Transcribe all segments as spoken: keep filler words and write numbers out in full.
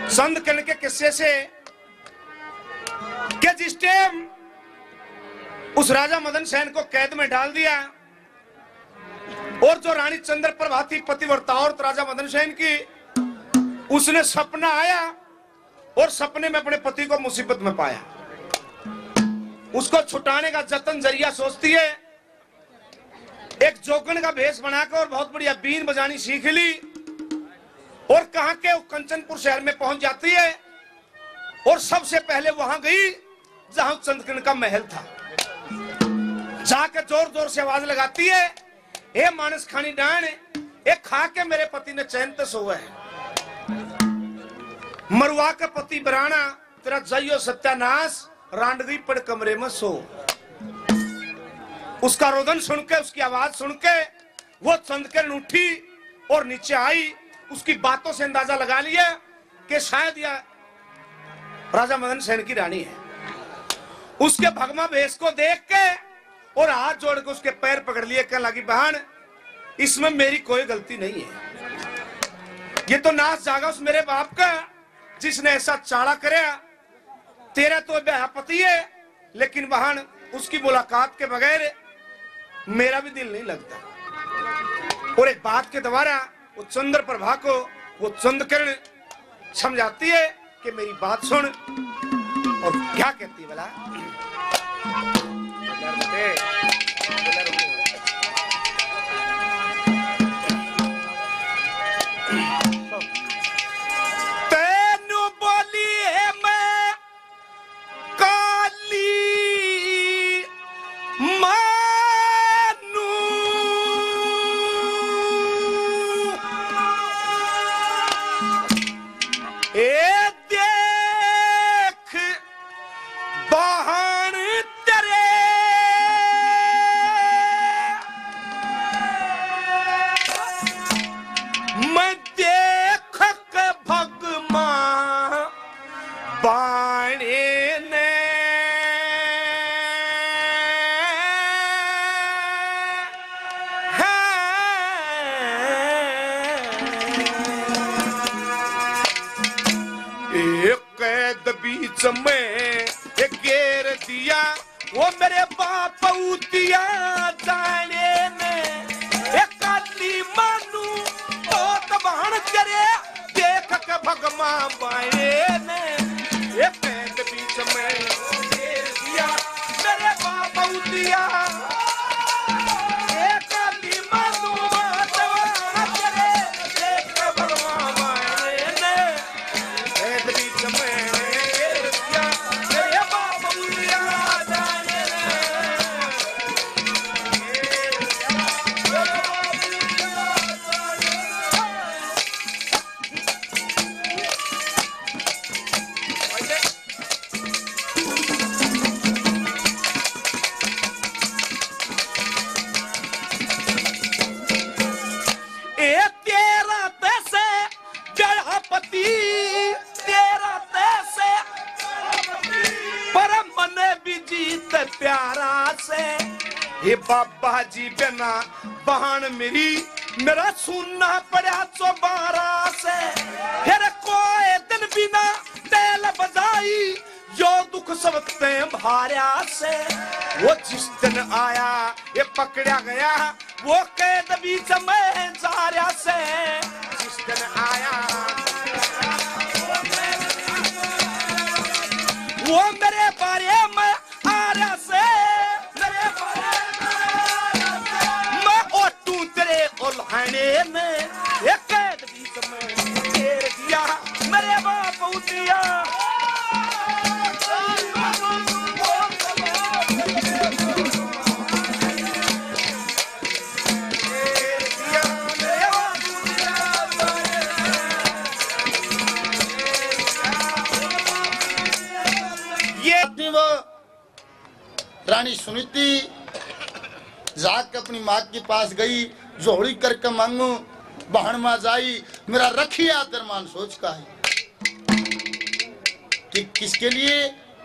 संत कर्ण के किस्से से कि जिस टाइम उस राजा मदन सेन को कैद में डाल दिया और जो रानी चंद्रप्रभा थी पतिव्रता और राजा मदन सेन की, उसने सपना आया और सपने में अपने पति को मुसीबत में पाया। उसको छुटाने का जतन जरिया सोचती है, एक जोगन का भेष बनाकर और बहुत बढ़िया बीन बजानी सीख ली और कहां के कंचनपुर शहर में पहुंच जाती है और सबसे पहले वहां गई जहां चंद्रकिरण का महल था। जाकर जोर जोर से आवाज लगाती है, ए मानस खानी डान, एक खा के मेरे पति ने चैन से सोया है। मरुआ का पति बराना, तेरा जाइयो सत्यानाश, रांड गई पड़ कमरे में सो। उसका रोदन सुन के, उसकी आवाज सुन के वो चंद्रकिरण उठी और नीचे आई। उसकी बातों से अंदाजा लगा लिया कि शायद यह राजा मदन सेन की रानी है। उसके भगमा भेष को देख के और हाथ जोड़ के उसके पैर पकड़ लिए, कहने लगी बहन, इसमें मेरी कोई गलती नहीं है। ये तो नाच जागा उस मेरे बाप का जिसने ऐसा चाड़ा कराया। तेरा तो ब्याह पति है, लेकिन बहन उसकी मुलाकात के बगैर मेरा भी दिल नहीं लगता। और एक बात के द्वारा वो चंद्रप्रभा को वो चंद्रकिरण समझाती है कि मेरी बात सुन। और क्या कहती है बोला, तेनू बोली है मैं काली मानू, ए देख बहन तेरे मैं देख के भगमा बाणे ने एक कैद बीच में एक घेर दिया, वो मेरे बाप उतिया जाने में एक काली मानू तो बहन तेरे देख के भगमा बाए ने। एक कैद बीच में घेर दिया मेरे बाप उतिया, एक काली मानू तो बहन तेरे देख के भगमा बाए ने। कैद बीच में घेर दिया मेरे बाप उतिया जाने ए तेरा तैसे जड़पति, तेरा तैसे पर मन भी जीत प्यारा से। ये बाबा जी बिना बहन मेरी मेरा सुनना पड़ा चौबारा से। फिर कोई दिन बिना तेल बजाई जो दुख सबते भार्या से। वो जिस दिन आया ये पकड़ा गया वो कैद बीच में जार्या से। जिस दिन आया वो मेरे बारे में आर्या से। मेरे बारे में मैं ओटू तेरे उल्हाने में एक कैद बीच में घेर दिया मेरे बाप उतिया। रानी सुनीति जाके अपनी माँ के पास गई, जोड़ी करके मांगू बहन माँ जाई, मेरा रखिया दरमान सोच का है कि किसके लिए,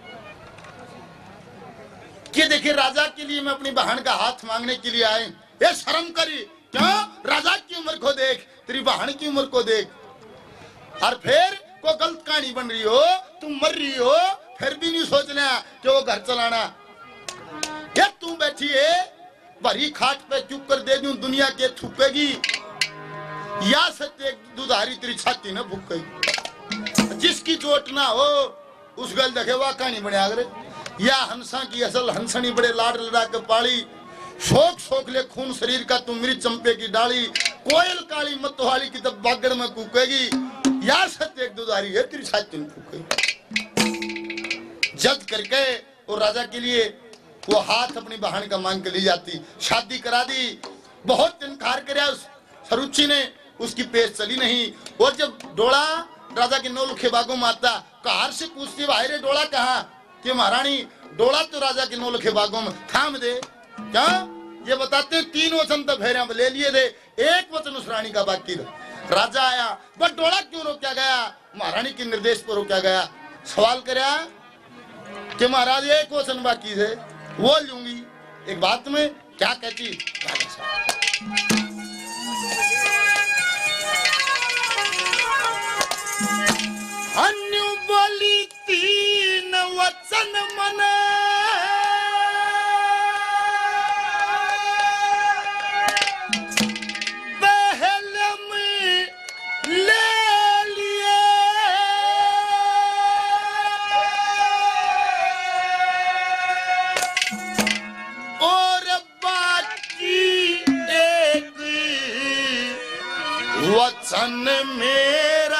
कि देखिए राजा के लिए मैं अपनी बहन का हाथ मांगने के लिए आए। ये शर्म करी क्यों? राजा की उम्र को देख, तेरी बहन की उम्र को देख। और फिर को गलत कहानी बन रही हो, तुम मर रही हो, फिर भी नहीं सोचना कि वो घर चलाना। ये तू बैठी है भरी खाट पे चुप कर दे दूं दुनिया के थूकेगी, या सत्य दुधारी तेरी छाती न फूकेगी। जिसकी चोट ना हो उस गल देखे वह कहानी बने आगरे। या हंसा की असल हंसनी बड़े लाड लड़ा के पाली, शोक शोक ले खून शरीर का तुम मेरी चंपे की डाली, कोयल काली मतवाली की तब बागड़ में कूकेगी, या सत्य एक दुधारी है तेरी छाती में फूकेगी। जज करके वो राजा के लिए वो हाथ अपनी बहन का मांग के ली जाती, शादी करा दी। बहुत इनकार कराया उस सरुचि ने, उसकी पेश चली नहीं। और जब डोला राजा के नौ लुखे बागों में आता, कार से पूछती भाई रे डोला कहाँ, कि महारानी डोला तो राजा के नौ लुखे बागों में, थाम दे। क्या ये बताते तीन वचन तो फेरे ले लिए थे, एक वचन उस रानी का बाकी था। राजा आया, बट डोला क्यों रोका गया, महारानी के निर्देश पर रोका गया। सवाल कराया कि महाराज एक वचन बाकी थे, वो लूंगी। एक बात में क्या कहती, अन्यु बोली तीन वचन मन, पहले में ले लिए, और बाकी एक वचन मेरा,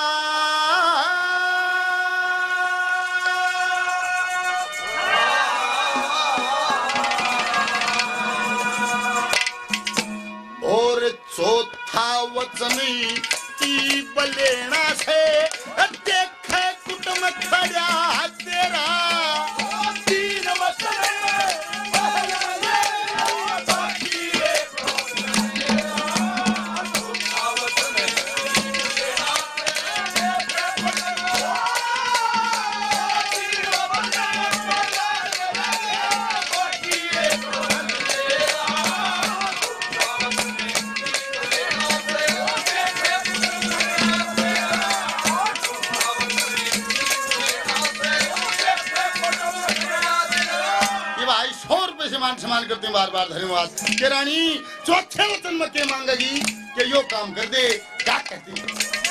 चौथा वचन ई बलेना से देखे कुटुम खड़ा तेरा, तीन वचन सम्मान करते हैं बार बार। धन्यवाद। कि रानी चौथे वचन में क्या मांगेगी कि यो काम कर दे, क्या कहती है?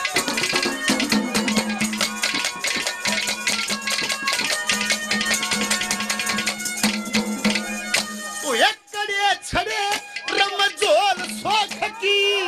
तो एक कड़े छड़े रमजोल सोख की,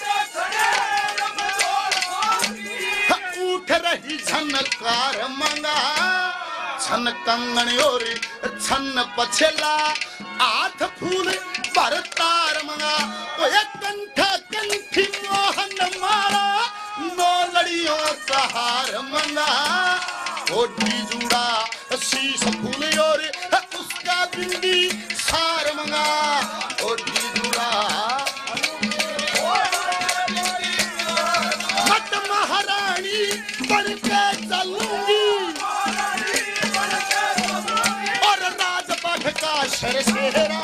उठ रही झनकार मंगा, छन कंगन और छन पछला, आठ फूल भरतार मंगा, वो एक कंठा कंठी मोहन माला, नौ लड़ियों का हार मंगा, ओढ़ी जुड़ा शीश फूल और उसका बिंदी सार मंगा, ओढ़ी जुड़ा मत महारानी बन के चलूंगी, का शर शेरा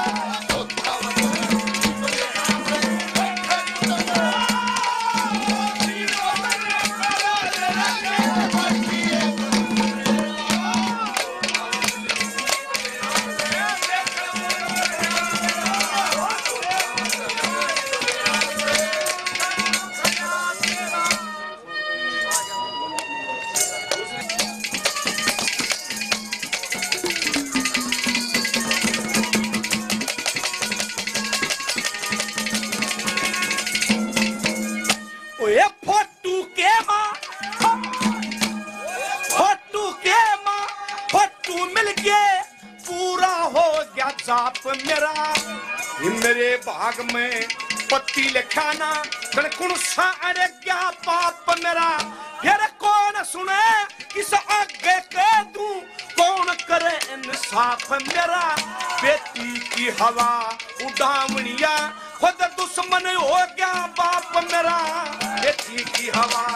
मेरा मेरे भाग में पत्ती लिखाना कौन सा, अरे क्या पाप मेरा, फिर कौन सुने किस आगे के तू, कौन करे इंसाफ मेरा, बेटी की हवा उड़ावनिया खुद दुश्मन हो गया बाप मेरा, बेटी की हवा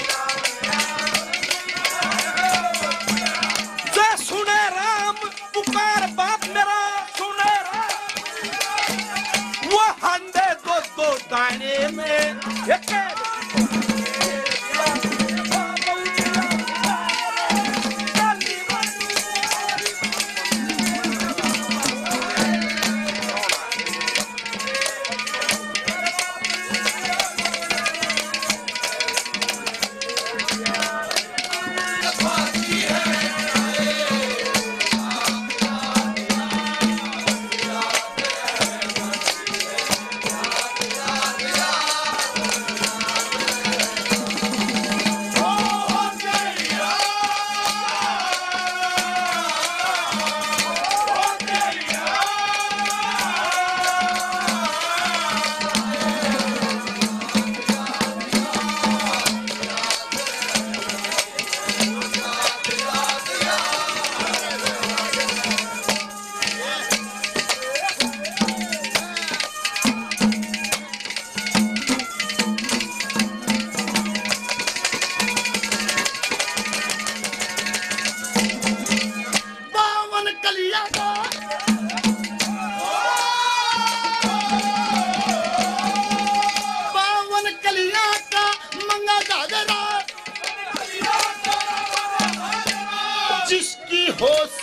जो सुने राम पुकार बाप मेरा, सुने वो हंडे दो दो दाने में एक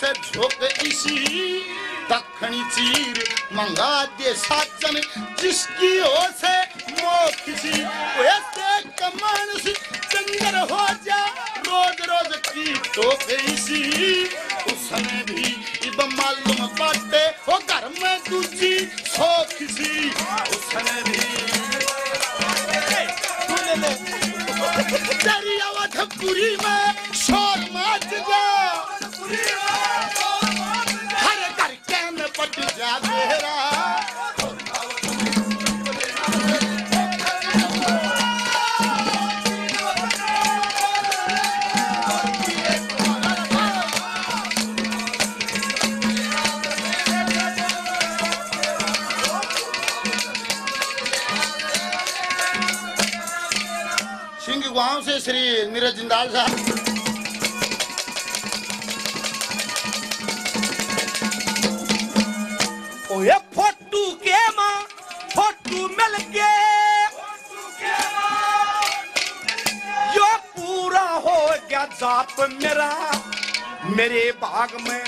से झोंक इसी दखनी चीर मंगा दे साचन जिसकी हो से मोखसी वैसे कमान सी चंगर हो जा रोज रोज की टोक इसी उसने भी इब मालूम बाटे वो घर में दूजी सोखसी उसने भी तेरी आवाज पूरी में शोर मच जा हर घर के में पट जा मेरा गांव से श्री नीरज जिंदाल साहब। ओए फोटू के मां फोटू मिल के यो पूरा हो गया जाप मेरा मेरे बाग में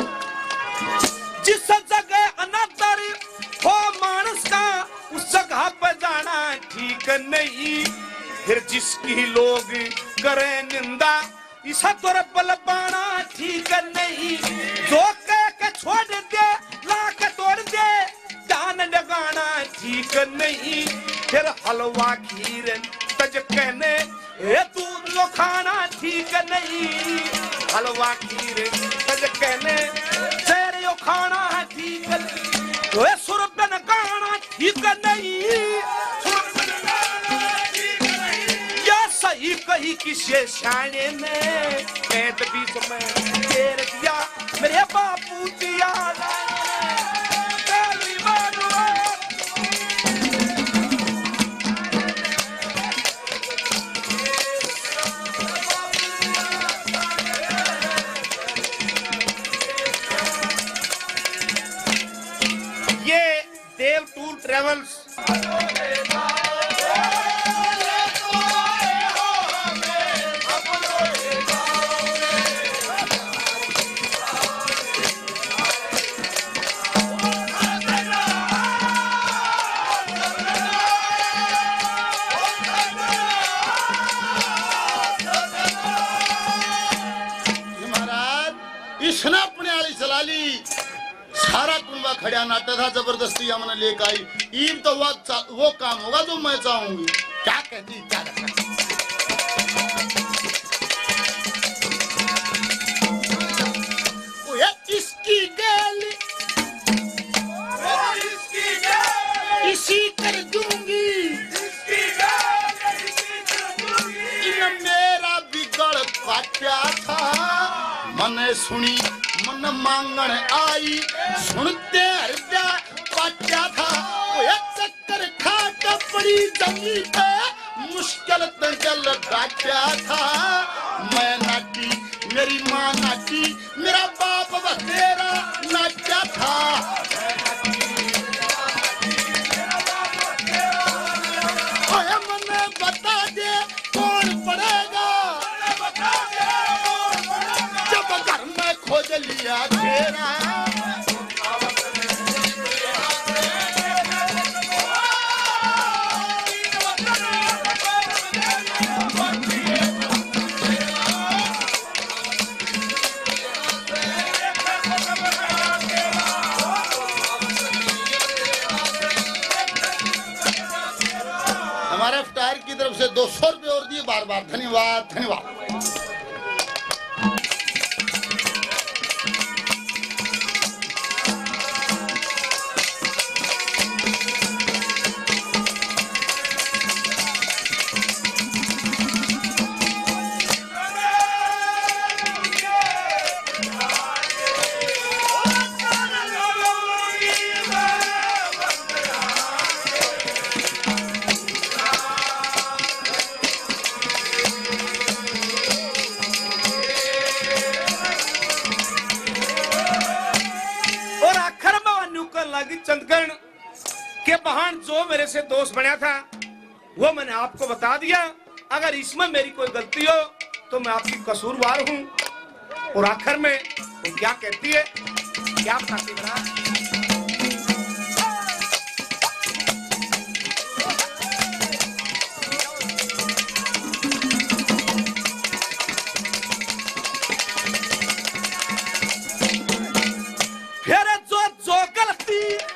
जिस जगह अनादर हो मानस का उस जगह पर जाना ठीक नहीं फिर जिसकी लोग करे निंदा इसा तोर बल पाना ठीक नहीं जो कह के छोड़ दे ला के तोड़ दे जान लगाना ठीक नहीं फिर हलवा खीर तज कहने ए तू लो खाना ठीक नहीं हलवा खीर तज कहने शेर यो खाना है ठीक नहीं ओए सुरबन गाना ठीक नहीं सही कही किसे शाने में कैद बीच में घेर दिया मेरे बापू दिया ये देव टूर ट्रेवल्स इसने अपने आली चला ली सारा कुंबा खड़ा नाटा था जबरदस्ती हमने लेकर आई ईब तो वो वो काम होगा जो मैं चाहूंगी क्या कहती क्या इसकी गैल इसी कर दूंगी इन मेरा बिगड़ पाट्या था मने सुनी मन मांगण आई सुनते हृदय पाट्या था चक्कर खाट पड़ी जमी पे मुश्किल तंगल डाट्या था मैं नाटी मेरी माँ नाटी मेरा बाप बतेरा नाट्या था मने बता दे कौन पड़ेगा जब घर में खोज लिया तेरा हमारे अफ्तार की तरफ से दो सौ रुपये और दिए बार बार धन्यवाद धन्यवाद। चंदगढ़ के बहान जो मेरे से दोस्त बना था वो मैंने आपको बता दिया। अगर इसमें मेरी कोई गलती हो तो मैं आपकी कसूरवार हूं। और आखिर में वो क्या कहती है, क्या बताती है? फिर जो जो गलती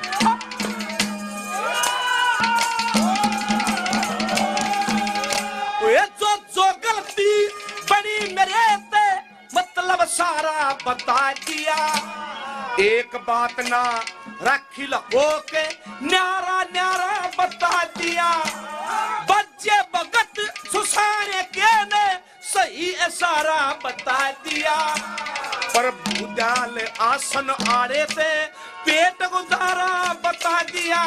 जो जो गलती बड़ी मेरे ते मतलब सारा बता दिया। एक बात ना रखी लको के न्यारा न्यारा बता दिया। बच्चे भगत सुसाने के ने सही इशारा बता दिया। पर भूदाल आसन आड़े थे पेट गुजारा बता दिया।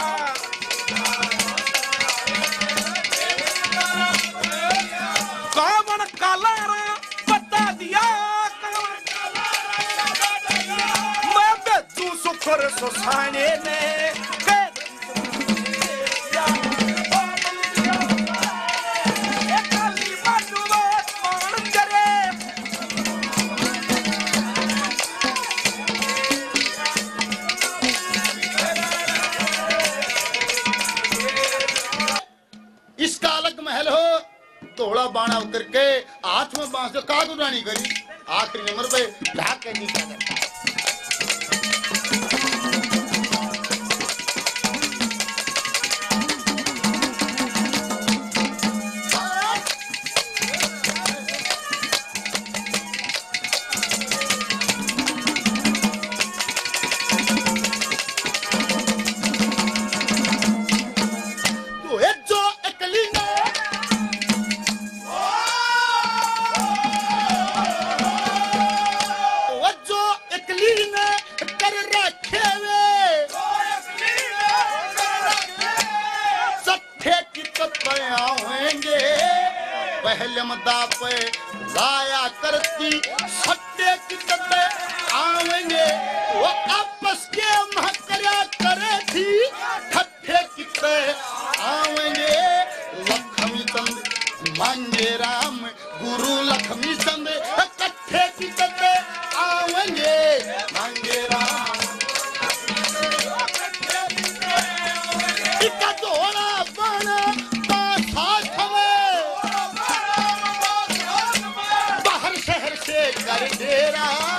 कावन कालारा बता दिया। मैं बेचू सुखर सुसाने ने इसका अलग महल हो, तोड़ा बाणा करके हाथ में बांस जो काग उड़ानी करी, आखिरी नंबर पे ढाक के नीचा करता। पहले मदा पे लाया करती सट्टे की तबे आवेंगे, वो आपस के महकरा करे थी ठट्ठे की तरह आवेंगे। लक्ष्मी चंद मांगे राम गुरु लक्ष्मी चंद कट्ठे की तरह आवेंगे। मांगे राम इका दोड़ा बना कर डेरा